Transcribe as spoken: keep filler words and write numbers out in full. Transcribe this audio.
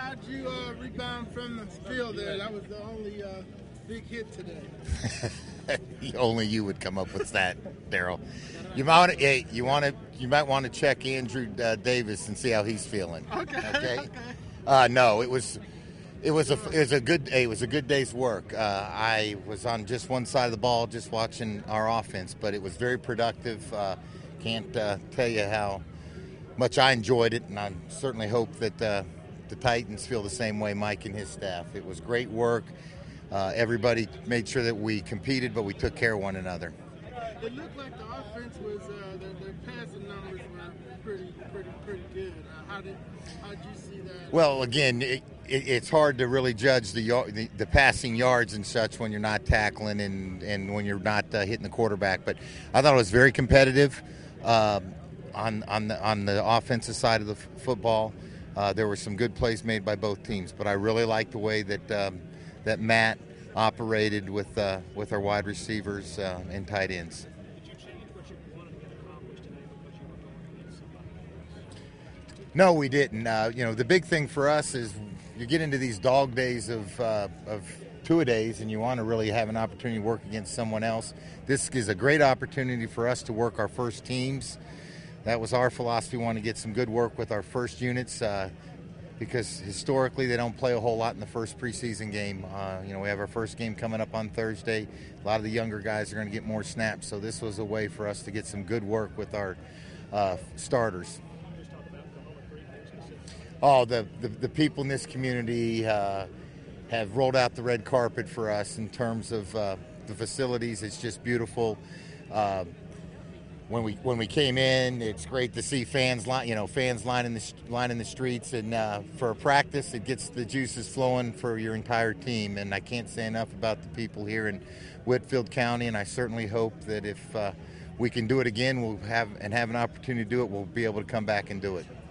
how'd you uh, rebound from the field there? That was the only uh, big hit today. Only you would come up with that, Daryl. You might, hey, you want to, you might want to check Andrew uh, Davis and see how he's feeling. Okay. Okay. okay. Uh, no, it was, it was a, it was a good, it was a good day's work. Uh, I was on just one side of the ball, just watching our offense, but it was very productive. Uh, can't uh, tell you how much I enjoyed it, and I certainly hope that uh, the Titans feel the same way, Mike and his staff. It was great work. Uh, everybody made sure that we competed, but we took care of one another. It looked like the offense was, uh, their, their passing numbers were pretty, pretty, pretty good. Uh, how did, how did you see that? Well, again, it, it, it's hard to really judge the, the the passing yards and such when you're not tackling and, and when you're not uh, hitting the quarterback. But I thought it was very competitive um, on on the on the offensive side of the f- football. Uh, there were some good plays made by both teams, but I really liked the way that um, that Matt operated with uh, with our wide receivers uh, and tight ends. Did you change what you wanted to accomplish today because you were going against somebody else? No, we didn't. Uh, you know, the big thing for us is you get into these dog days of uh, of two-a-days, and you want to really have an opportunity to work against someone else. This is a great opportunity for us to work our first teams. That was our philosophy. We want to get some good work with our first units uh, because historically they don't play a whole lot in the first preseason game. Uh, you know, we have our first game coming up on Thursday. A lot of the younger guys are going to get more snaps, so this was a way for us to get some good work with our uh, starters. Oh, the, the, the people in this community uh, have rolled out the red carpet for us in terms of uh, the facilities. It's just beautiful. Uh, when we when we came in, it's great to see fans line, you know, fans lining the lining the streets, and uh, for a practice, it gets the juices flowing for your entire team. And I can't say enough about the people here in Whitfield County, and I certainly hope that if uh, we can do it again, we'll have and have an opportunity to do it, we'll be able to come back and do it.